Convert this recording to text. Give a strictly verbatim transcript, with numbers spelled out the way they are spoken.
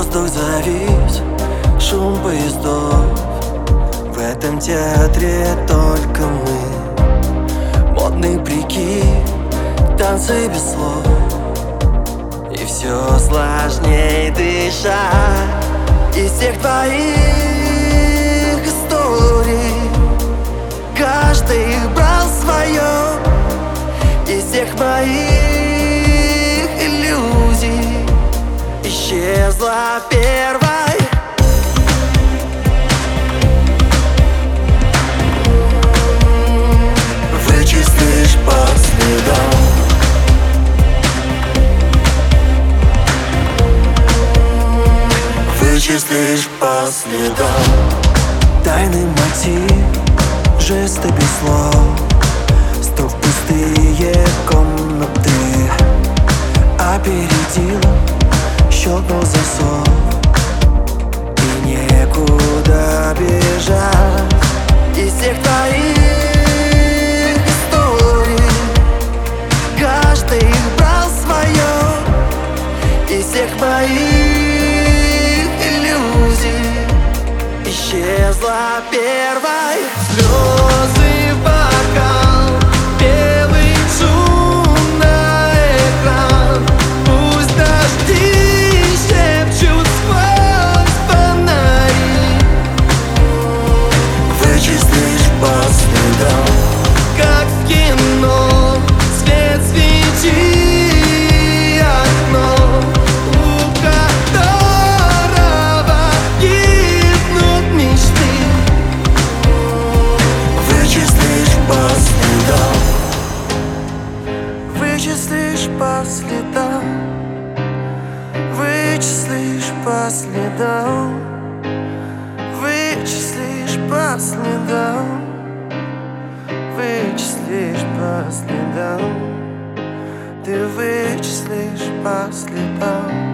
Воздух завис, шум поездов. В этом театре только мы. Модный прикид, танцы без слов. И все сложнее дышать. Из всех твоих историй каждый брал свое. Из всех моих иллюзий исчезла первой. Вычислишь по следам. Вычислишь по следам. Тайный мотив, жесты без слов. Сто пустые комнаты. Опередила, щелкнул засов. И некуда бежать. Из всех твоих историй каждый брал свое. Из всех моих иллюзий исчезла первой. Слезы в бокал, белый шум на экран. Пусть дожди шепчут сквозь фонари. Вычислишь по следам. Как в кино, свет свечи, окно, у которого гибнут мечты. Вычислишь по следам. Вычислишь по следам. Вычислишь по следам. Вычислишь по следам. Вычислишь по следам. Ты вычислишь по следам.